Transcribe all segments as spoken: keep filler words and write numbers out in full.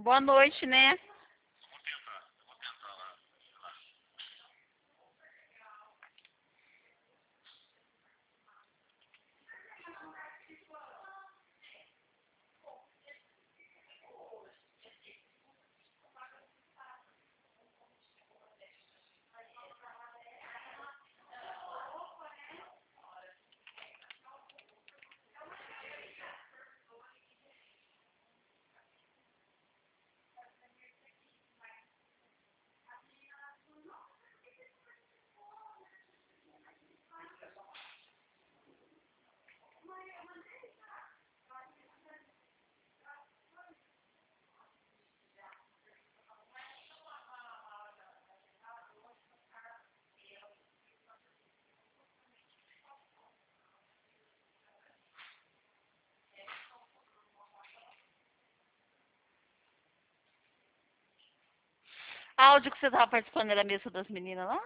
Boa noite, né? Áudio que você tava participando era mesmo das meninas lá?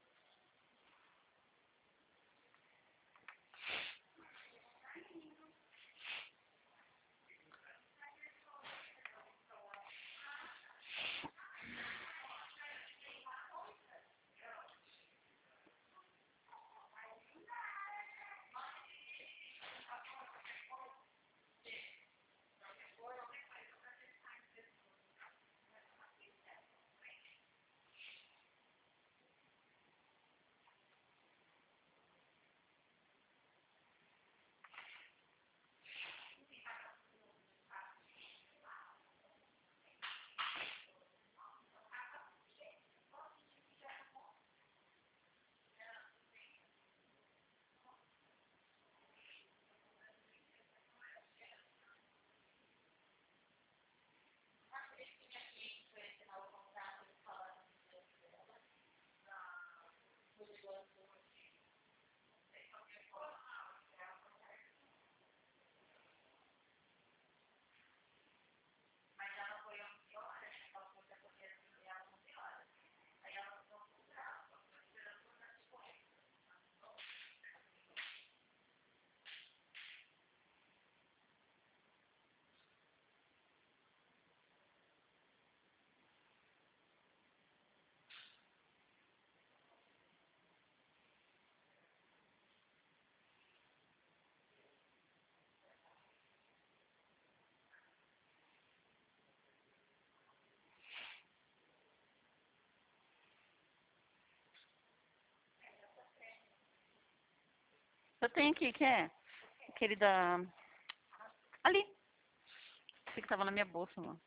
Eu tenho aqui, quer? Aquele da... Ali. Esse que tava na minha bolsa, mano.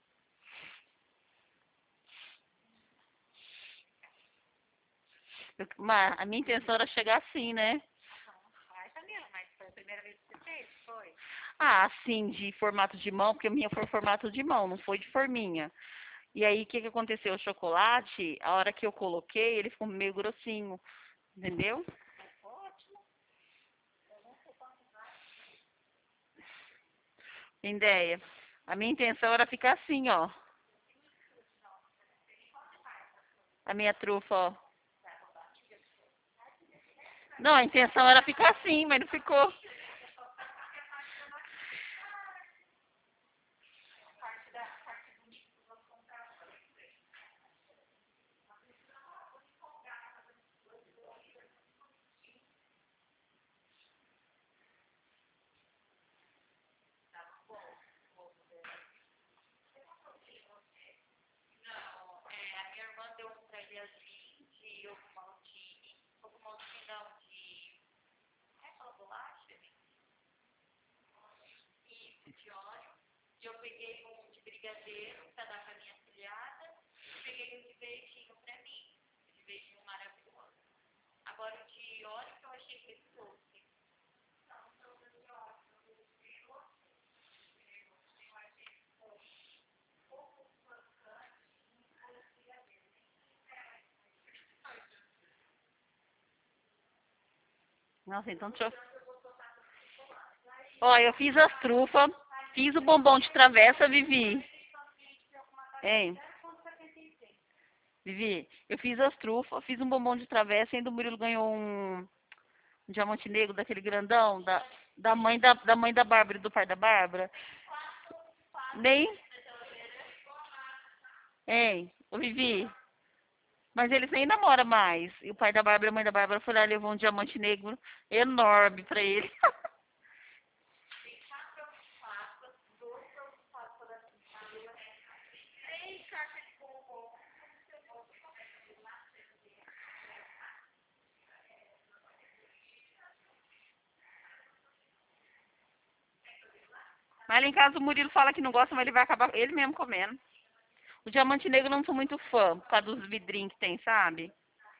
Eu- Mas a minha intenção era chegar assim, né? Vai, Camila, mas foi a primeira vez que você fez, foi? Ah, assim, de formato de mão, porque a minha foi formato de mão, não foi de forminha. E aí, o que que aconteceu? O chocolate, a hora que eu coloquei, ele ficou meio grossinho, entendeu? Ótimo. Eu não sei quanto vai. Tem ideia? A minha intenção era ficar assim, ó. A minha trufa, ó. Não, a intenção era ficar assim, mas não ficou. Parte da parte bonita que eu vou comprar. Não, é, a minha irmã deu um pra ele assim, de ovo maltine. Ovo maltine não, de... É aquela bolacha? Isso, de óleo. E eu peguei um de brigadeiro pra dar pra minha afilhada. E peguei um de beijinho pra mim. Esse beijinho maravilhoso. Agora o de óleo que eu achei que ele doce. Não, não, o de óleo. Nossa, então deixa eu... Ó, eu fiz as trufas, fiz o bombom de travessa, Vivi. Hein? Vivi, eu fiz as trufas, fiz um bombom de travessa e ainda o Murilo ganhou um, um diamante negro daquele grandão, da, da mãe da, da mãe da Bárbara e do pai da Bárbara. Nem. Hein, ô Vivi, mas eles nem namoram mais. E o pai da Bárbara e a mãe da Bárbara foi lá e levou um diamante negro enorme pra ele. Ficar preocupado, dor preocupado por essa família. Três caixas de bombom. Mas lá em casa o Murilo fala que não gosta, mas ele vai acabar ele mesmo comendo. O diamante negro eu não sou muito fã, por causa dos vidrinhos que tem, sabe?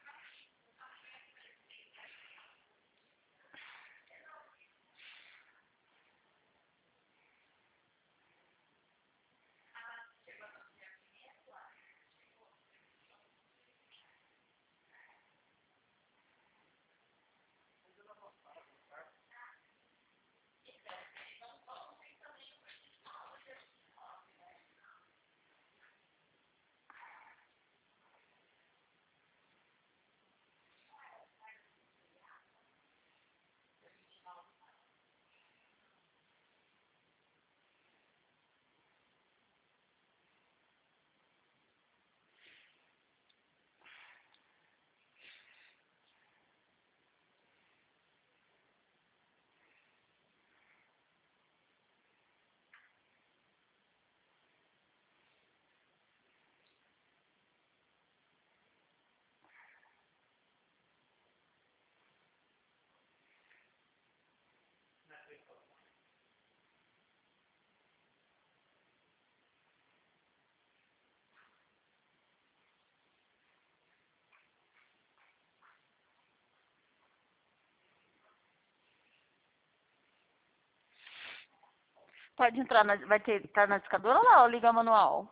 Pode entrar, na, vai ter, tá na discadora lá, ou liga manual?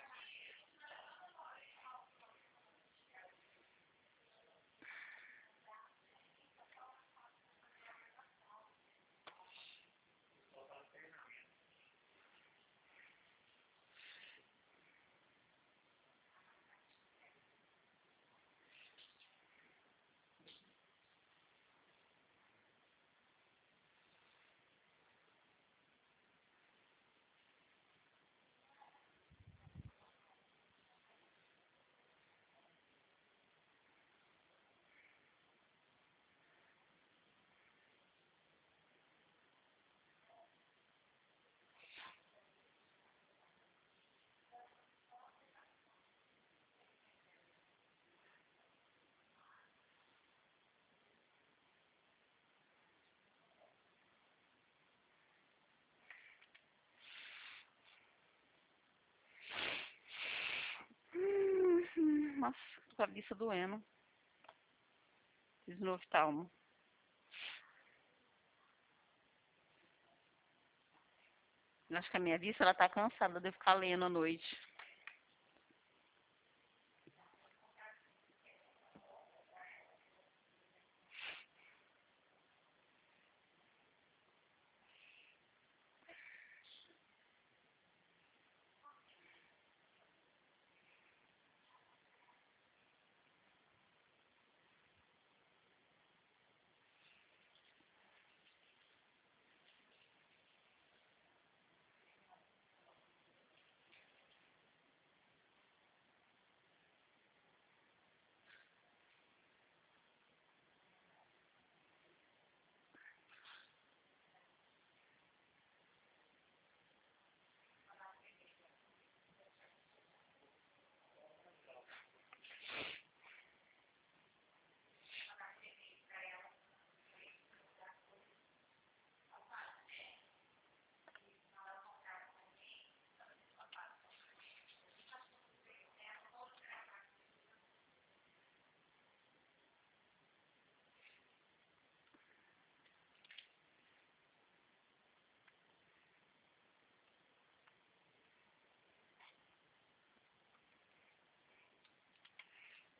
Hum, nossa, cabeça doendo. Fiz no oftalmo. Acho que a minha vista ela tá cansada de eu ficar lendo à noite.